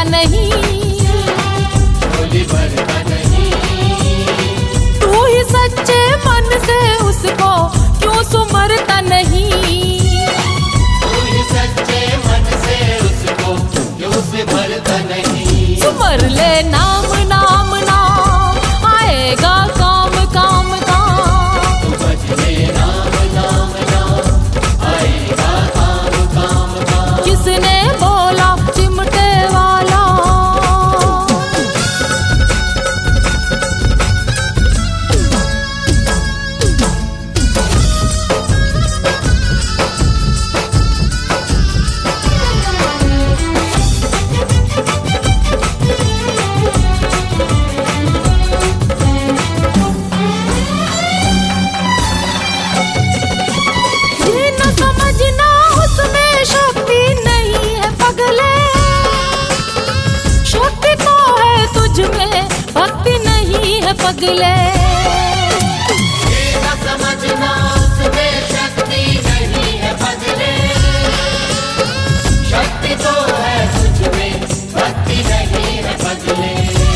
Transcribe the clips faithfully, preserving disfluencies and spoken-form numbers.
नहीं, झोली भरता नहीं। तू ही सच्चे मन से उसको क्यों सुमरता नहीं, तू ही सच्चे मन से उसको क्यों सिमरता नहीं। सुमर ले नाम नाम नाम आएगा काम काम काम, तू भजले राम नाम नाम आएगा काम काम काम। किसने बोला चिमटे वाला, ये न समझना उसमें शक्ति नहीं है पगले, शक्ति तो है तुझ में भक्ति नहीं है पगले। ये न समझना उसमें शक्ति नहीं है पगले, शक्ति तो है तुझ में भक्ति नहीं है पगले।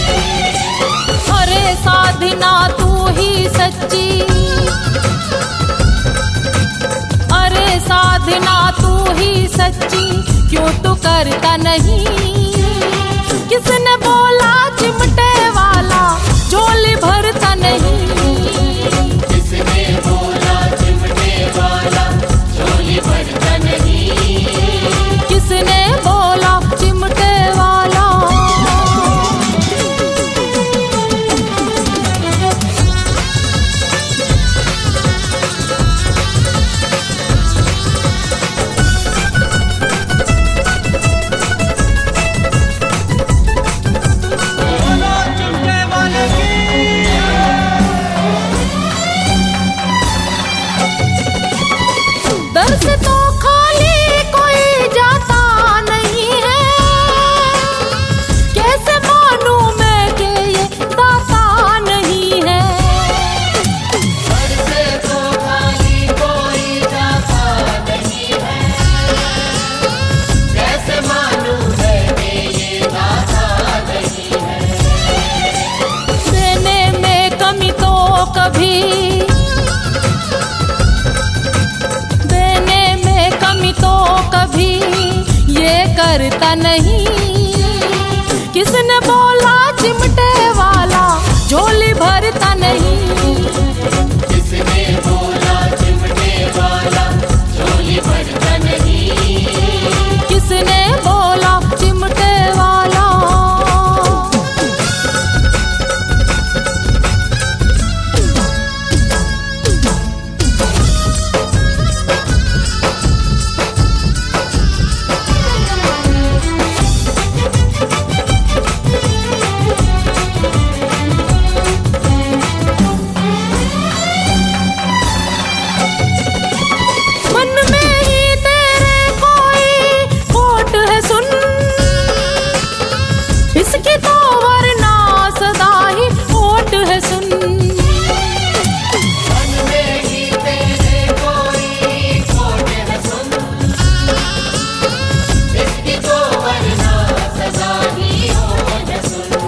अरे साधना तू ही सच्ची, अरे साधना तू ही सच्ची क्यों तू करता नहीं, किसने बोला चिमटे वाला झोली भरता नहीं, किसने बोला चिमटे वाला झोली भरता नहीं। किसने बोला चिमटे वाला। दर से तो खाली कोई जाता नहीं है, कैसे मानूं मैं कि ये दाता नहीं है, घर से तो खाली कोई जाता नहीं है, कैसे मालूम है कि ये दाता नहीं है। देने में कमी तो कभी, देने में कमी तो कभी ये करता नहीं, किसने बोला चिमटे वाला झोली भरता नहीं, किसने बोला चिमटे वाला झोली भरता नहीं। किसने बोला चिमटे वाला। मन में ही तेरे कोई खोट है सुन, इसकी तो वरना सदा ही खोट है सुन, मन में ही तेरे कोई खोट है सुन, इसकी तो वरना सदा ही होठ सुन।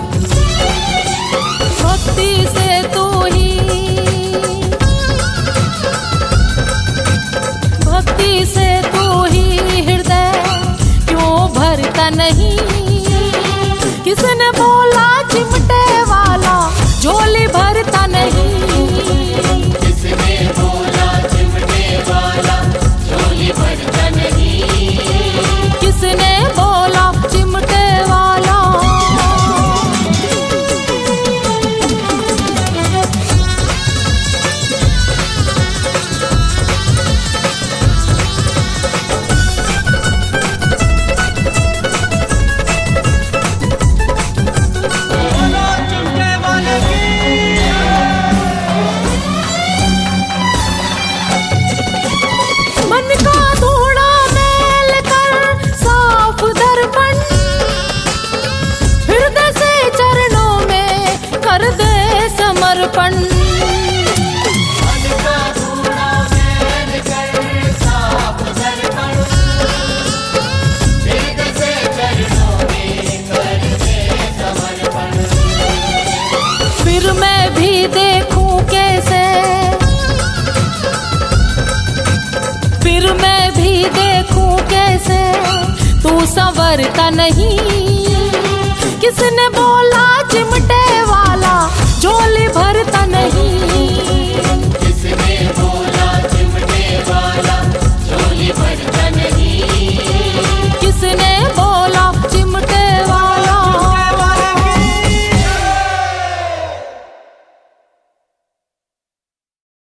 भक्ति से तू ही, भक्ति से तू ही हृदय क्यों भरता नहीं, किसने बोला चिमटे वाला झोली भरता नहीं, किसने बोला चिमटे वाला झोली भरता नहीं। किसने बोला चिमटे वाला। देखूं कैसे तू संवरता नहीं